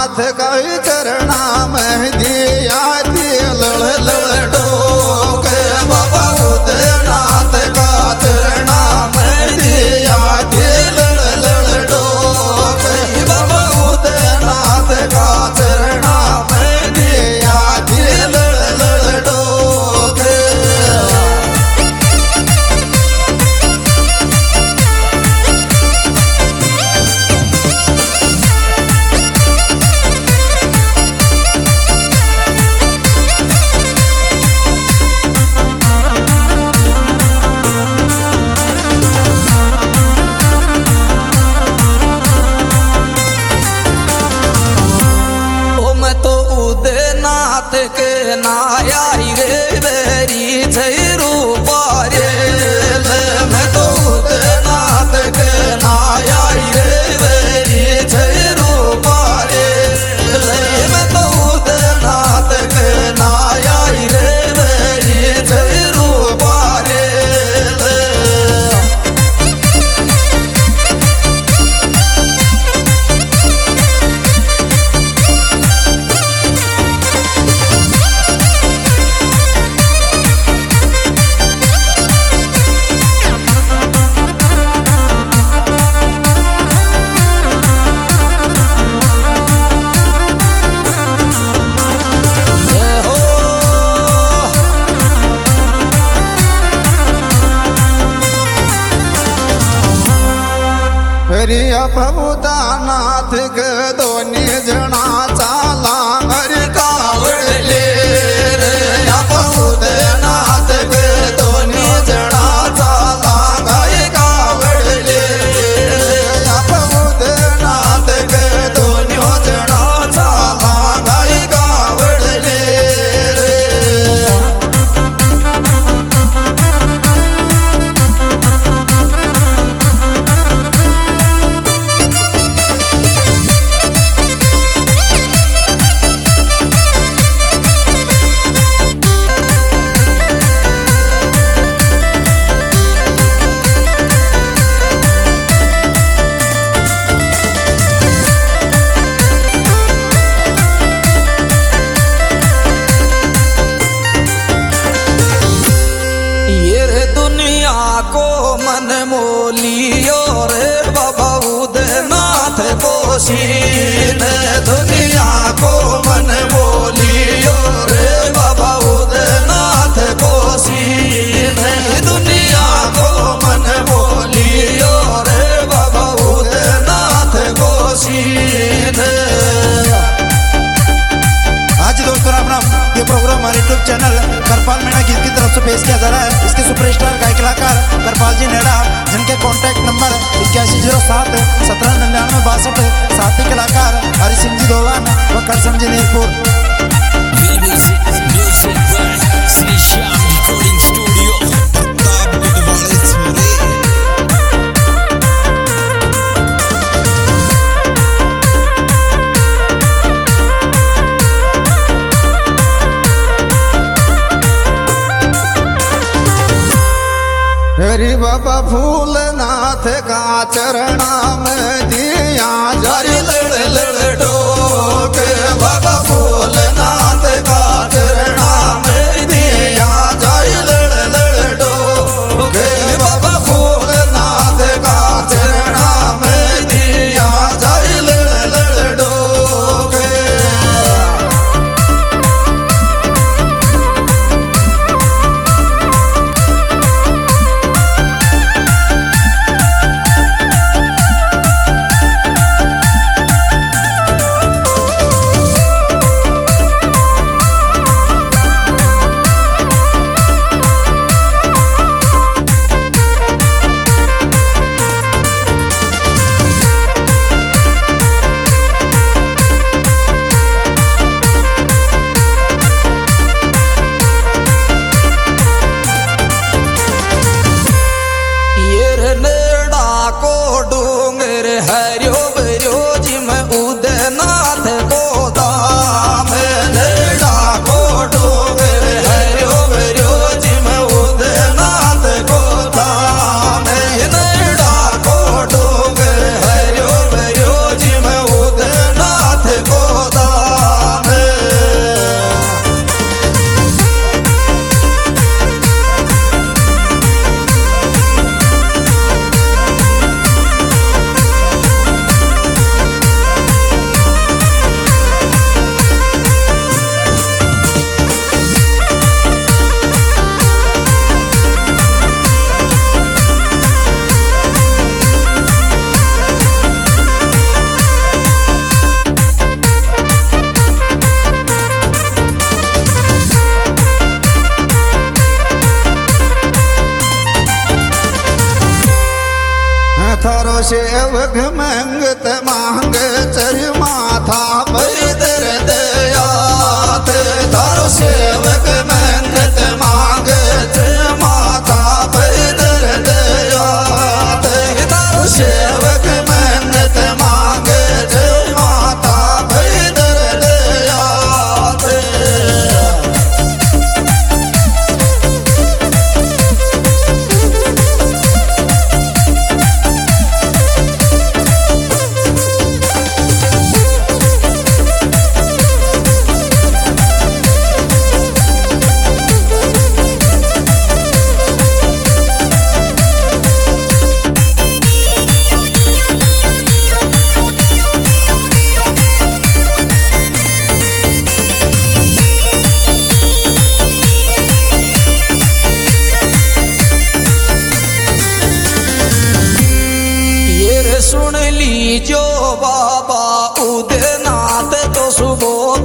नाथ कई चरणा में दिया दिल लड़ डोक बाबा उदयनाथ का चरणा में दिया दिल लड़ डोक बाबा उदयनाथ का चरणा में दिया दिल लड़ डोक। उदयनाथ के नाया रे बेरी रूपा रे मैं तो उदयनाथ के नाया रे बेरी रूपा रे मैं तो उदयनाथ के नाया रे बेरी रूपा रे। प्रभुदानाथ के दोन्ही जना चाला हरि कावडले रे प्रभुदानाथ के दोन्ही जना चाला हरि कावडले प्रभुदानाथ के दोन्ही जना चाला हरि कावडले रे। को मन मोलियो रे बाबा उदयनाथ को सीन दुनिया को मन मोलियो रे बाबा उदयनाथ को सीन दुनिया को मन मोलियो रे बाबा उदयनाथ को सीन। आज दोस्तों अपना ये प्रोग्राम हमारे यूट्यूब चैनल करपाल मीणा गीत की तरफ से पेश किया जा रहा है। इसके सुपरस्टार गायक कलाकार करपाल जी नेड़ा, जिनके कॉन्टैक्ट नंबर 8107-179962, साथी कलाकार हरि सिंह जी दोवान व करसन जी नीरपुर। हरि बाबा फूलनाथ का चरणा में दिया जारी लड़ लड़ डोक बाबा फूलनाथ का चरणा में दिया जारी लड़ लड़ डोक बाबा फूलनाथ का चरणा में दिया जारी लड़ लड़ डोक।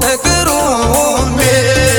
एक रूम में